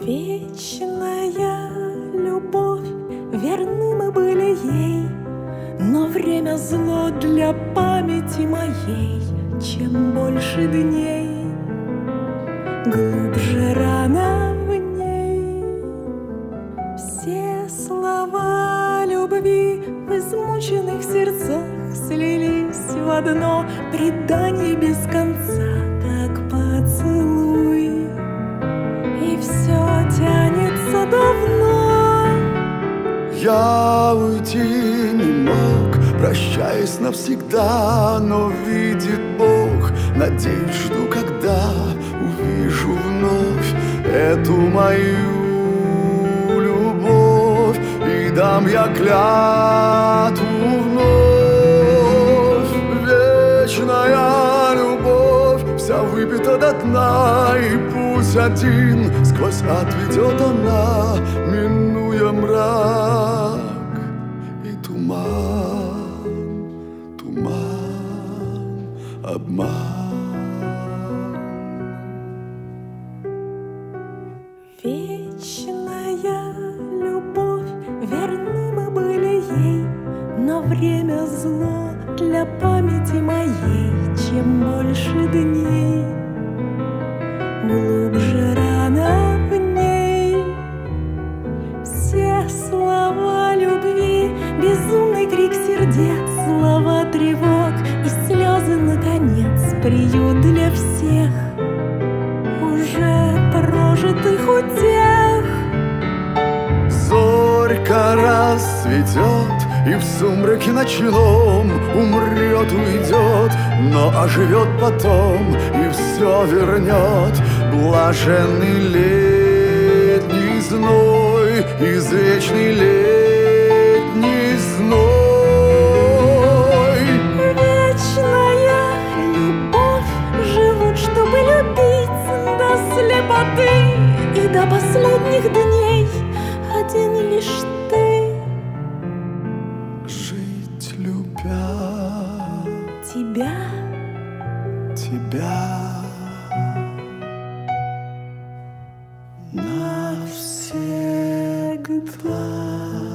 Вечная любовь, верны мы были ей, но время зло для памяти моей. Чем больше дней, глубже рана в ней. Все слова любви в измученных сердцах слились в одно предание без конца, как поцелуй. И все тянется давно. Я уйти не мог, прощаясь навсегда, но видит Бог, надеюсь, жду, когда увижу вновь эту мою любовь, и дам я клятву вновь. Вечная любовь, вся выпита до дна, и пусть один сквозь отведет она, минуя мрак и туман, туман, обман. Вечная любовь, верны мы были ей, но время зло для памяти моей. Чем больше дней, глубже рана в ней. Все слова любви, безумный крик сердец, слова тревог и слезы, наконец, приют для всех, уже прожитых утех. Зорька расцветет, и в сумраке ночном умрет, уйдет, но оживет потом и все вернет. Блаженный летний зной, извечный летний зной. Вечная любовь, живут, чтобы любить до слепоты и до последних дней. Один лишь ты, Жить любя тебя, тебя навсегда.